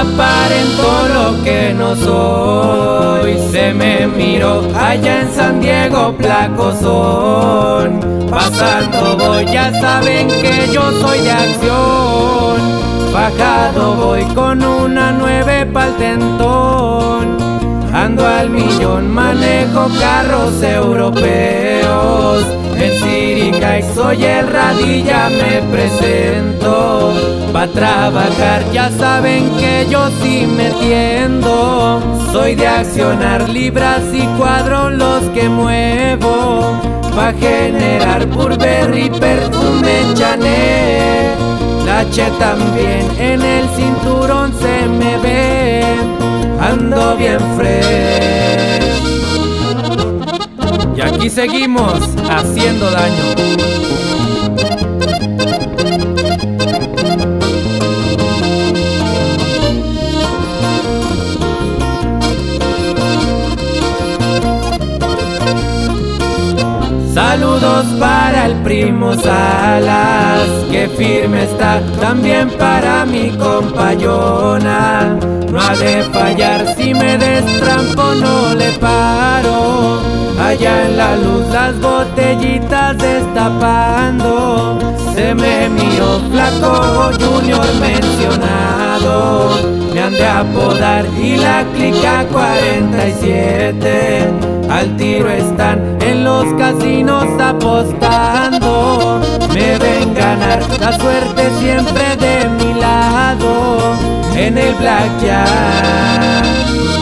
aparento lo que no soy. Se me miró allá en San Diego, Placozón. Pasando voy, ya saben que yo soy de acción. Bajado voy con una 9 pa'l tentón. Ando al millón, manejo carros europeos. En Siricay soy el Radilla, me presento. Pa' trabajar ya saben que yo sí me tiendo. Soy de accionar libras y cuadros los que muevo. Pa' generar Burberry, perfume Chanel. La H también en el cinturón se me ve. Ando bien fresh. Y aquí seguimos haciendo daño. Saludos para el primo Salas, que firme está, también para mi compayona. No ha de fallar, si me destrampo no le paro. Allá en la luz las botellitas destapando. Se me miró Flaco Junior mencionado. Me han de apodar y la clica 47. Al tiro están en los casinos apostando. Me ven ganar, la suerte siempre de mi lado. En el blackjack